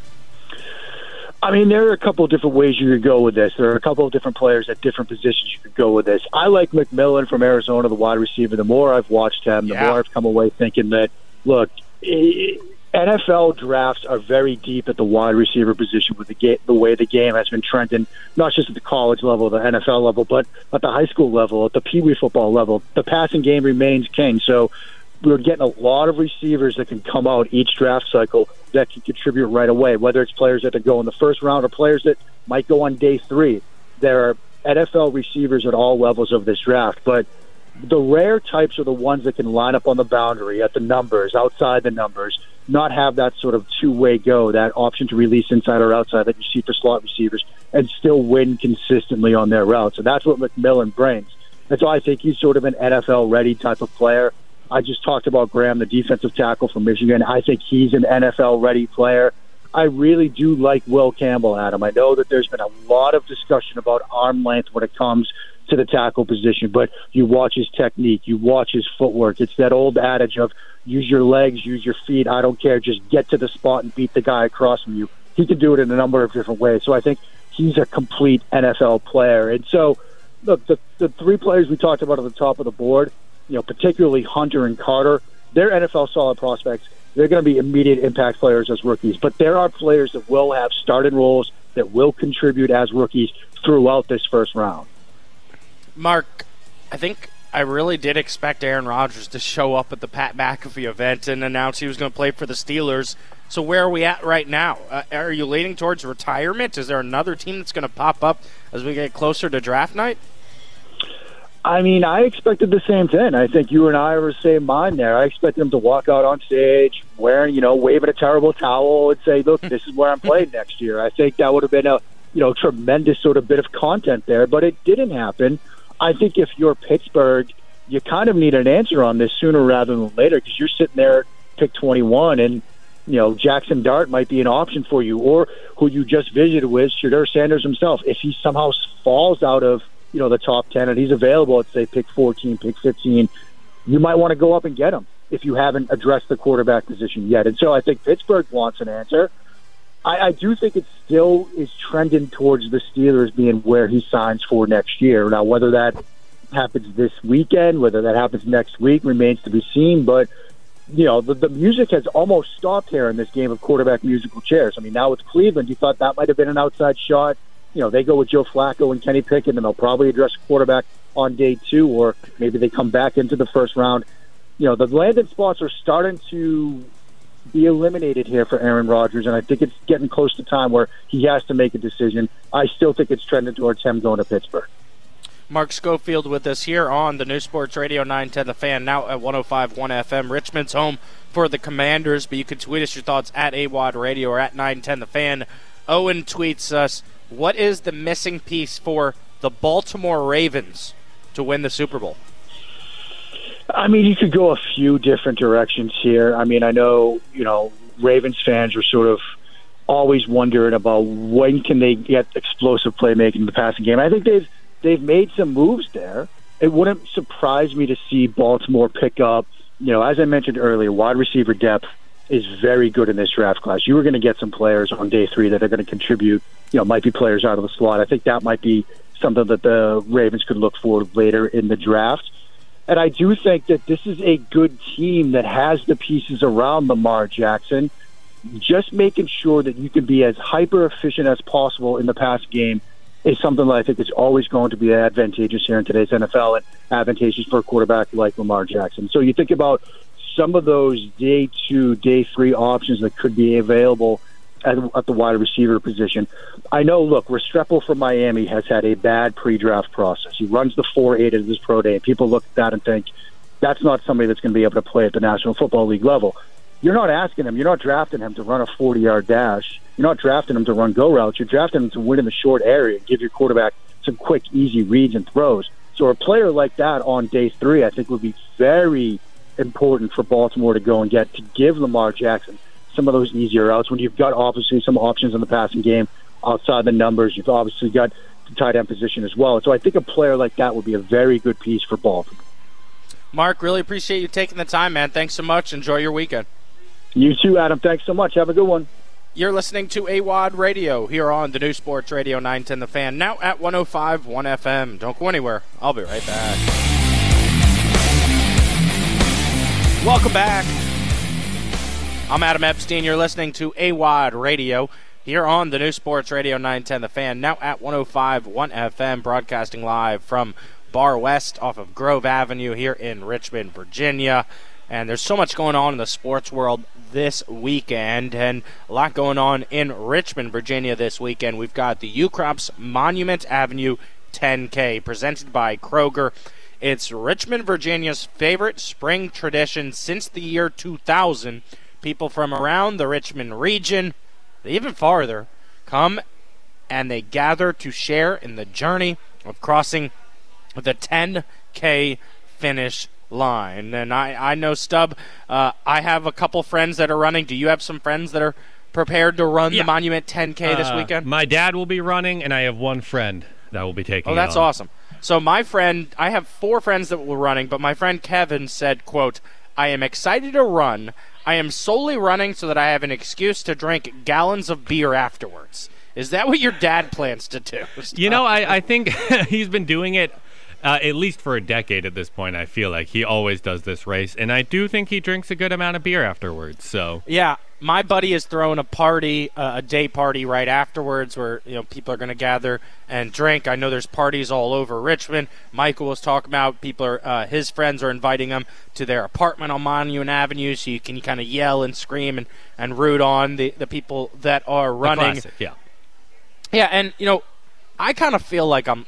I mean, there are a couple of different ways you could go with this. There are a couple of different players at different positions you could go with this. I like McMillan from Arizona, the wide receiver. The more I've watched him, the yeah. more I've come away thinking that, look, it, N F L drafts are very deep at the wide receiver position with the ga- the way the game has been trending, not just at the college level, the N F L level, but at the high school level, at the Pee Wee football level. The passing game remains king. So we're getting a lot of receivers that can come out each draft cycle that can contribute right away, whether it's players that go in the first round or players that might go on day three. There are N F L receivers at all levels of this draft, but the rare types are the ones that can line up on the boundary, at the numbers, outside the numbers, not have that sort of two-way go, that option to release inside or outside that you see for slot receivers, and still win consistently on their routes. So that's what McMillan brings. And so I think he's sort of an N F L-ready type of player. I just talked about Graham, the defensive tackle from Michigan. I think he's an N F L-ready player. I really do like Will Campbell, Adam. I know that there's been a lot of discussion about arm length when it comes to the tackle position, but you watch his technique, you watch his footwork. It's that old adage of use your legs, use your feet, I don't care, just get to the spot and beat the guy across from you. He can do it in a number of different ways. So I think he's a complete N F L player. And so, look, the, the three players we talked about at the top of the board, you know, particularly Hunter and Carter, they're N F L solid prospects. They're going to be immediate impact players as rookies. But there are players that will have starting roles that will contribute as rookies throughout this first round. Mark, I think I really did expect Aaron Rodgers to show up at the Pat McAfee event and announce he was going to play for the Steelers. So where are we at right now? Uh, are you leaning towards retirement? Is there another team that's going to pop up as we get closer to draft night? I mean, I expected the same thing. I think you and I were the same mind there. I expected him to walk out on stage wearing, you know, waving a terrible towel and say, look, this is where I'm playing next year. I think that would have been a, you know, tremendous sort of bit of content there, but it didn't happen. I think if you're Pittsburgh, you kind of need an answer on this sooner rather than later, because you're sitting there, pick twenty-one, and, you know, Jackson Dart might be an option for you, or who you just visited with, Shedeur Sanders himself. If he somehow falls out of, you know, the top ten, and he's available at, say, pick fourteen, pick fifteen, you might want to go up and get him if you haven't addressed the quarterback position yet. And so I think Pittsburgh wants an answer. I, I do think it still is trending towards the Steelers being where he signs for next year. Now, whether that happens this weekend, whether that happens next week, remains to be seen. But, you know, the, the music has almost stopped here in this game of quarterback musical chairs. I mean, now with Cleveland, you thought that might have been an outside shot. You know, they go with Joe Flacco and Kenny Pickett, and they'll probably address quarterback on day two, or maybe they come back into the first round. You know, the landing spots are starting to be eliminated here for Aaron Rodgers, and I think it's getting close to time where he has to make a decision. I still think it's trending towards him going to Pittsburgh. Mark Schofield with us here on the New Sports Radio nine ten The Fan, now at one oh five point one F M. Richmond's home for the Commanders, but you can tweet us your thoughts at A W O D Radio or at nine ten The Fan. Owen tweets us, what is the missing piece for the Baltimore Ravens to win the Super Bowl? I mean, you could go a few different directions here. I mean, I know, you know, Ravens fans are sort of always wondering about when can they get explosive playmaking in the passing game. I think they've they've made some moves there. It wouldn't surprise me to see Baltimore pick up, you know, as I mentioned earlier, wide receiver depth is very good in this draft class. You were going to get some players on day three that are going to contribute, you know, might be players out of the slot. I think that might be something that the Ravens could look for later in the draft. And I do think that this is a good team that has the pieces around Lamar Jackson, just making sure that you can be as hyper-efficient as possible in the pass game is something that I think is always going to be advantageous here in today's N F L and advantageous for a quarterback like Lamar Jackson. So you think about some of those day two, day three options that could be available at, at the wide receiver position. I know, look, Restrepo from Miami has had a bad pre-draft process. He runs the four eight at his pro day, and people look at that and think, that's not somebody that's going to be able to play at the National Football League level. You're not asking him, you're not drafting him to run a forty-yard dash. You're not drafting him to run go routes. You're drafting him to win in the short area and give your quarterback some quick, easy reads and throws. So a player like that on day three, I think, would be very important for Baltimore to go and get, to give Lamar Jackson some of those easier routes when you've got obviously some options in the passing game outside the numbers. You've obviously got the tight end position as well. So I think a player like that would be a very good piece for Baltimore. Mark, really appreciate you taking the time, man. Thanks so much. Enjoy your weekend. You too, Adam. Thanks so much. Have a good one. You're listening to A W O D Radio here on the New Sports Radio nine ten The Fan, now at one oh five point one F M. Don't go anywhere. I'll be right back. Welcome back. I'm Adam Epstein. You're listening to A W O D Radio here on the New Sports Radio nine ten The Fan, now at one oh five point one F M, broadcasting live from Bar West off of Grove Avenue here in Richmond, Virginia. And there's so much going on in the sports world this weekend, and a lot going on in Richmond, Virginia this weekend. We've got the U-Crops Monument Avenue ten K presented by Kroger. It's Richmond, Virginia's favorite spring tradition since the year two thousand. People from around the Richmond region, even farther, come and they gather to share in the journey of crossing the ten K finish line. And I, I know, Stubb, uh, I have a couple friends that are running. Do you have some friends that are prepared to run yeah. the Monument ten K this uh, weekend? My dad will be running, and I have one friend that will be taking Oh, that's it on. awesome. So my friend, I have four friends that will running, but my friend Kevin said, quote, I am excited to run. I am solely running so that I have an excuse to drink gallons of beer afterwards. Is that what your dad plans to do? You know, I, I think he's been doing it uh, at least for a decade at this point. I feel like he always does this race, and I do think he drinks a good amount of beer afterwards. So yeah, my buddy is throwing a party, uh, a day party right afterwards, where you know people are going to gather and drink. I know there's parties all over Richmond. Michael was talking about people are uh, his friends are inviting him to their apartment on Monument Avenue, so you can kind of yell and scream and, and root on the, the people that are running. The classic, yeah. Yeah, and, you know, I kind of feel like I'm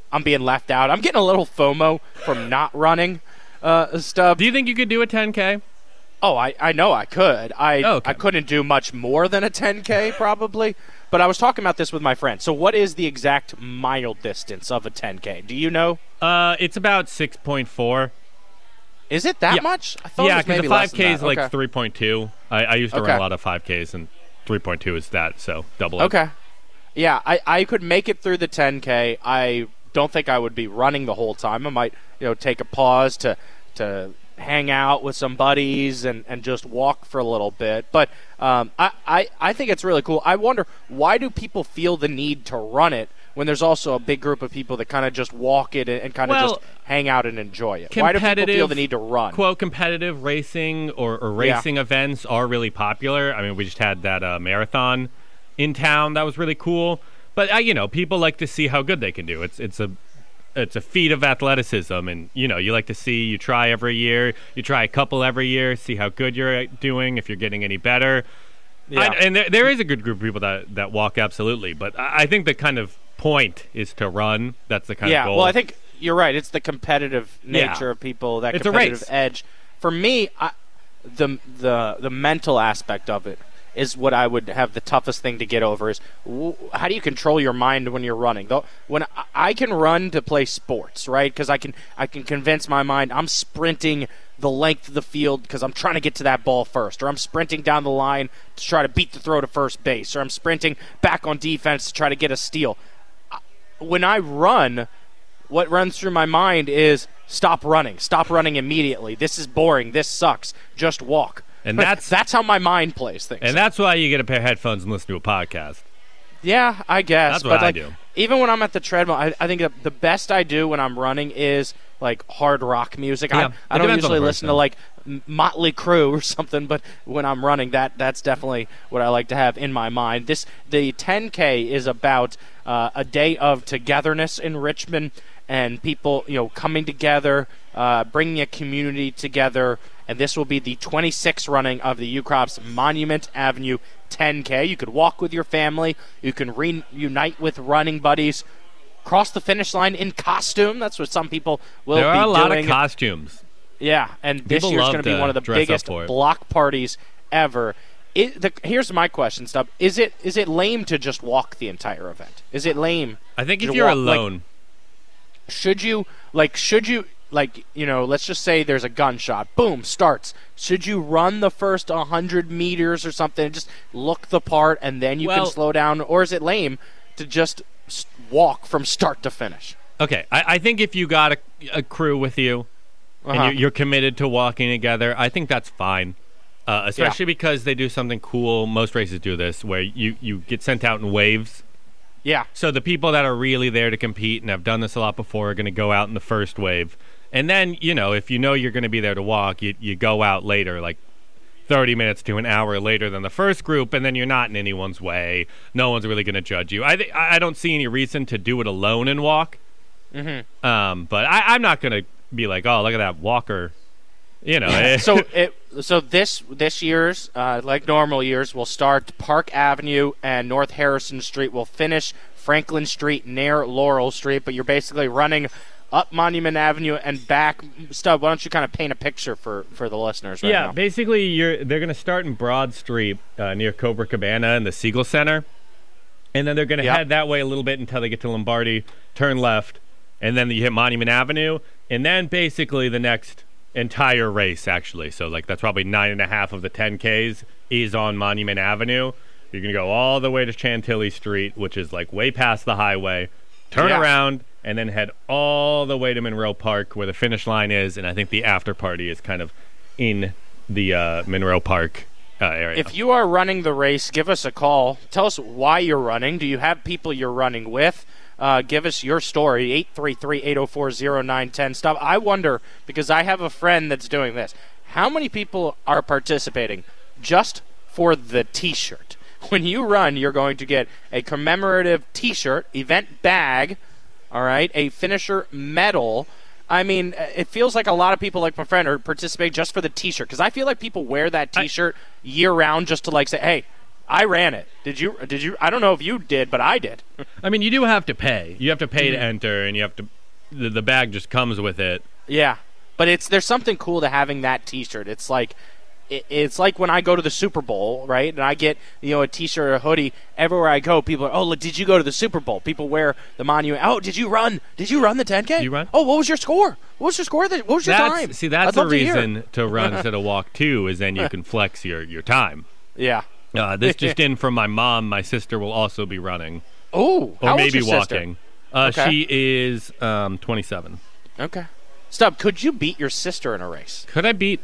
I'm being left out. I'm getting a little FOMO from not running uh, stuff. Do you think you could do a ten K? Oh, I, I know I could. I oh, okay. I couldn't do much more than a ten K probably. But I was talking about this with my friend. So what is the exact mile distance of a ten K? Do you know? Uh, it's about six point four. Is it that yeah. much? I thought yeah, because the five K is okay. like three point two. I, I used to okay. run a lot of five Ks, and three point two is that, so double it. Okay. Yeah, I, I could make it through the ten K. I don't think I would be running the whole time. I might, you know, take a pause to to hang out with some buddies and, and just walk for a little bit. But um, I, I, I think it's really cool. I wonder, why do people feel the need to run it when there's also a big group of people that kind of just walk it and, and kind of well, just hang out and enjoy it? Why do people feel the need to run? Quote, competitive racing or, or racing yeah. events are really popular. I mean, we just had that uh, marathon in town. That was really cool. But, uh, you know, people like to see how good they can do. It's it's a it's a feat of athleticism. And, you know, you like to see, you try every year. You try a couple every year, see how good you're doing, if you're getting any better. Yeah. I, and there, there is a good group of people that, that walk, absolutely. But I, I think the kind of point is to run. That's the kind yeah, of goal. Well, I think you're right. It's the competitive nature yeah. of people, that it's competitive a race. edge. For me, I, the the the mental aspect of it is what I would have the toughest thing to get over. Is w- how do you control your mind when you're running? Though when I, I can run to play sports, right? Because I can I can convince my mind I'm sprinting the length of the field because I'm trying to get to that ball first, or I'm sprinting down the line to try to beat the throw to first base, or I'm sprinting back on defense to try to get a steal. When I run, what runs through my mind is stop running. Stop running immediately. This is boring. This sucks. Just walk. And that's that's how my mind plays things. And that's why you get a pair of headphones and listen to a podcast. Yeah, I guess. That's what but I like, do. Even when I'm at the treadmill, I, I think that the best I do when I'm running is like hard rock music. Yeah, I, I don't usually listen person. to like Motley Crue or something, but when I'm running, that that's definitely what I like to have in my mind. This the ten K is about uh, a day of togetherness in Richmond and people, you know, coming together, uh, bringing a community together. And this will be the twenty-sixth running of the U Crops Monument Avenue ten K. You could walk with your family. You can reunite with running buddies. Cross the finish line in costume. That's what some people will be doing. There are a lot of costumes. Yeah, and this People year's love going to be to one of the dress up biggest for it. block parties ever. It, the, here's my question, Stubb. Is it is it lame to just walk the entire event? Is it lame? I think if to you're walk, alone. Like, should you, like, should you, like, you know, let's just say there's a gunshot. Boom, starts. Should you run the first one hundred meters or something and just look the part and then you Well- can slow down? Or is it lame to just s- walk from start to finish? Okay, I, I think if you got a, a crew with you Uh-huh. and you're, you're committed to walking together, I think that's fine. Uh, especially because they do something cool. Most races do this, where you, you get sent out in waves. Yeah. So the people that are really there to compete and have done this a lot before are going to go out in the first wave. And then, you know, if you know you're going to be there to walk, you, you go out later, like thirty minutes to an hour later than the first group, and then you're not in anyone's way. No one's really going to judge you. I th- I don't see any reason to do it alone and walk. Mm-hmm. Um, but I, I'm not going to be like, oh, look at that walker. You know. so it so this this year's uh, like normal years will start Park Avenue and North Harrison Street. Will finish Franklin Street near Laurel Street. But you're basically running up Monument Avenue and back. Stubb, why don't you kind of paint a picture for, for the listeners right yeah, now? basically you're they're going to start in Broad Street uh, near Cobra Cabana and the Siegel Center, and then they're going to Yep. head that way a little bit until they get to Lombardi, turn left, and then you hit Monument Avenue, and then basically the next entire race, actually. So, like, that's probably nine and a half of the ten Ks is on Monument Avenue. You're going to go all the way to Chantilly Street, which is, like, way past the highway, turn Yeah. around, and then head all the way to Monroe Park, where the finish line is, and I think the after party is kind of in the uh, Monroe Park uh, area. If you are running the race, give us a call. Tell us why you're running. Do you have people you're running with? Uh, give us your story, eight three three, eight oh four, oh nine one oh. Stuff. I wonder, because I have a friend that's doing this, how many people are participating just for the T-shirt? When you run, you're going to get a commemorative T-shirt, event bag, all right, a finisher medal. I mean, it feels like a lot of people, like my friend, are participating just for the T-shirt, because I feel like people wear that T-shirt year-round just to, like, say, hey, I ran it. Did you? Did you? I don't know if you did, but I did. I mean, you do have to pay. You have to pay Mhm. to enter, and you have to. The, the bag just comes with it. Yeah, but it's there's something cool to having that T-shirt. It's like it, it's like when I go to the Super Bowl, right? And I get you know a T-shirt or a hoodie everywhere I go. People are, oh, look, did you go to the Super Bowl? People wear the monument. Oh, did you run? Did you run the ten K? Did you run? Oh, what was your score? What was your score? What was your That's, time? see, that's I'd the love to hear. reason to run instead of walk too. Is then you can flex your your time. Yeah. Uh, this just in from my mom. My sister will also be running. Oh, or how maybe old's your sister? walking. Uh, Okay. She is um, twenty-seven. Okay. Stub, could you beat your sister in a race? Could I beat?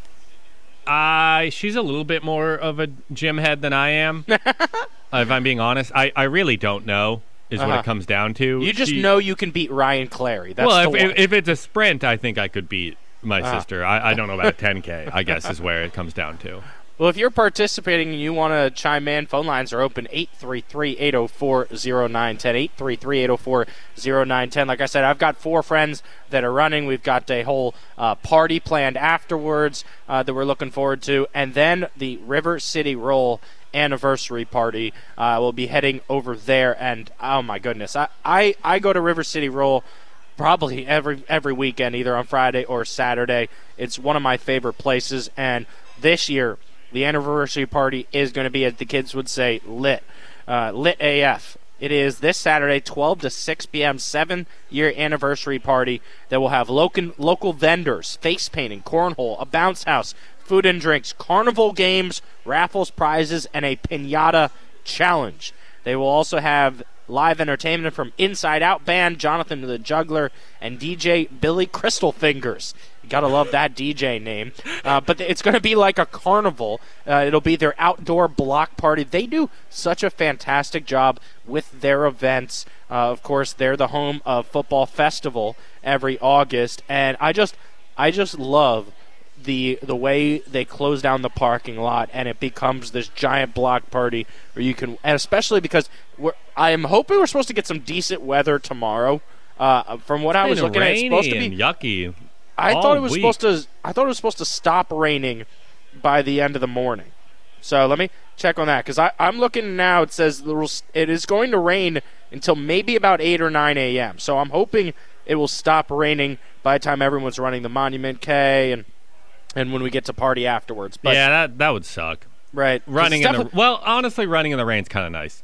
Uh, she's a little bit more of a gym head than I am. uh, if I'm being honest, I, I really don't know. Is what Uh-huh. it comes down to. You just She- know you can beat Ryan Clary. That's well, the if, one. if, if it's a sprint, I think I could beat my Uh-huh. sister. I, I don't know about a ten K. I guess is where it comes down to. Well, if you're participating and you want to chime in, phone lines are open eight three three, eight oh four, oh nine one oh, eight three three, eight oh four, oh nine one oh. Like I said, I've got four friends that are running. We've got a whole uh, party planned afterwards uh, that we're looking forward to. And then the River City Roll anniversary party. Uh, we'll be heading over there. And, oh, my goodness, I, I, I go to River City Roll probably every every weekend, either on Friday or Saturday. It's one of my favorite places. And this year, the anniversary party is going to be, as the kids would say, lit. Uh, lit A F. It is this Saturday, twelve to six p.m., seven-year anniversary party that will have local, local vendors, face painting, cornhole, a bounce house, food and drinks, carnival games, raffles, prizes, and a piñata challenge. They will also have live entertainment from Inside Out Band, Jonathan the Juggler, and D J Billy Crystal Fingers. You gotta love that D J name. Uh, but it's going to be like a carnival. Uh, it'll be their outdoor block party. They do such a fantastic job with their events. Uh, of course, they're the home of Football Festival every August, and I just, I just love the the way they close down the parking lot and it becomes this giant block party where you can, and especially because we're, I am hoping we're supposed to get some decent weather tomorrow. Uh, from what I was looking at, it's supposed to be and yucky. I all thought it was week. supposed to. I thought it was supposed to stop raining by the end of the morning. So let me check on that because I'm looking now. It says it is going to rain until maybe about eight or nine a.m. So I'm hoping it will stop raining by the time everyone's running the Monument K and and when we get to party afterwards. But yeah, that that would suck. Right, Running in the well, honestly, running in the rain's kind of nice.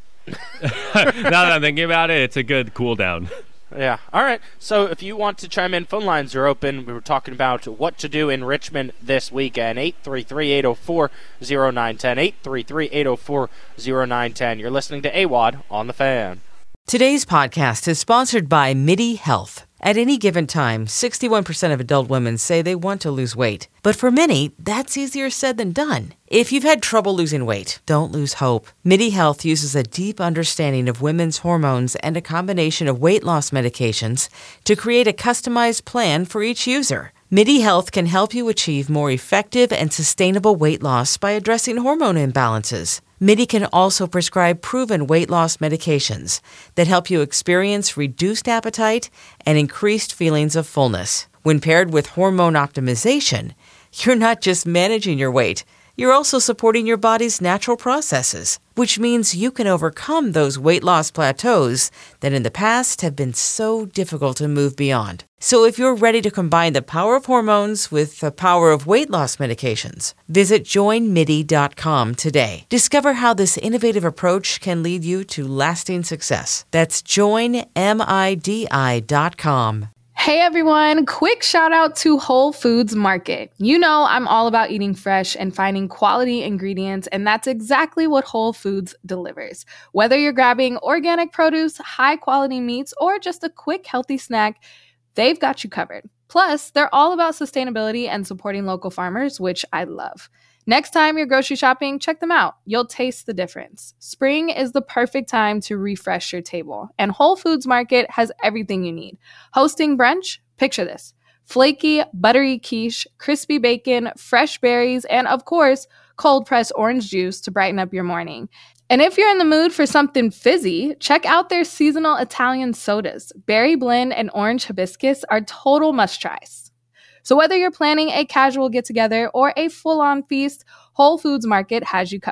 Now that I'm thinking about it, it's a good cool down. Yeah. All right. So if you want to chime in, phone lines are open. We were talking about what to do in Richmond this weekend. eight three three, eight oh four, oh nine one oh. eight three three, eight oh four, oh nine one oh. You're listening to A W O D on The Fan. Today's podcast is sponsored by MIDI Health. At any given time, sixty-one percent of adult women say they want to lose weight. But for many, that's easier said than done. If you've had trouble losing weight, don't lose hope. MIDI Health uses a deep understanding of women's hormones and a combination of weight loss medications to create a customized plan for each user. MIDI Health can help you achieve more effective and sustainable weight loss by addressing hormone imbalances. MIDI can also prescribe proven weight loss medications that help you experience reduced appetite and increased feelings of fullness. When paired with hormone optimization, you're not just managing your weight, you're also supporting your body's natural processes, which means you can overcome those weight loss plateaus that in the past have been so difficult to move beyond. So if you're ready to combine the power of hormones with the power of weight loss medications, visit join midi dot com today. Discover how this innovative approach can lead you to lasting success. That's join midi dot com. Hey everyone, quick shout out to Whole Foods Market. You know I'm all about eating fresh and finding quality ingredients, and that's exactly what Whole Foods delivers. Whether you're grabbing organic produce, high quality meats, or just a quick healthy snack, they've got you covered. Plus, they're all about sustainability and supporting local farmers, which I love. Next time you're grocery shopping, check them out. You'll taste the difference. Spring is the perfect time to refresh your table, and Whole Foods Market has everything you need. Hosting brunch? Picture this. Flaky, buttery quiche, crispy bacon, fresh berries, and of course, cold-pressed orange juice to brighten up your morning. And if you're in the mood for something fizzy, check out their seasonal Italian sodas. Berry blend and orange hibiscus are total must-tries. So whether you're planning a casual get-together or a full-on feast, Whole Foods Market has you covered.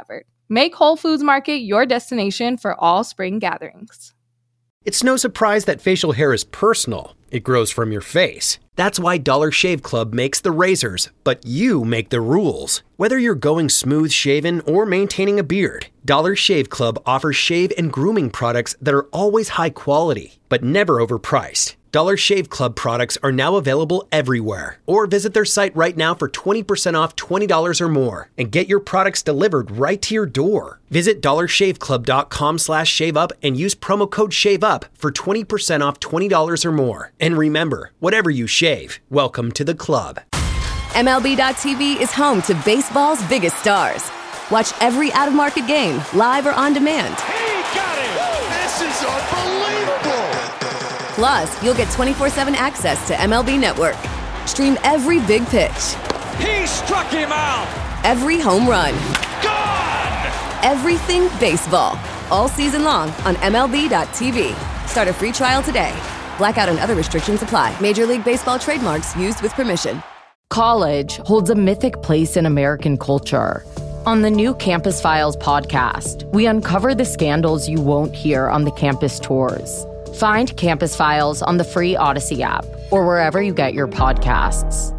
Make Whole Foods Market your destination for all spring gatherings. It's no surprise that facial hair is personal. It grows from your face. That's why Dollar Shave Club makes the razors, but you make the rules. Whether you're going smooth shaven or maintaining a beard, Dollar Shave Club offers shave and grooming products that are always high quality, but never overpriced. Dollar Shave Club products are now available everywhere. Or visit their site right now for twenty percent off twenty dollars or more and get your products delivered right to your door. Visit dollarshaveclub.com slash shave up and use promo code SHAVEUP for twenty percent off twenty dollars or more. And remember, whatever you shave, welcome to the club. M L B dot T V is home to baseball's biggest stars. Watch every out-of-market game, live or on demand. He got it! This is unbelievable! Plus, you'll get twenty-four seven access to M L B Network. Stream every big pitch. He struck him out! Every home run. Gone! Everything baseball. All season long on M L B dot T V. Start a free trial today. Blackout and other restrictions apply. Major League Baseball trademarks used with permission. College holds a mythic place in American culture. On the new Campus Files podcast, we uncover the scandals you won't hear on the campus tours. Find Campus Files on the free Odyssey app or wherever you get your podcasts.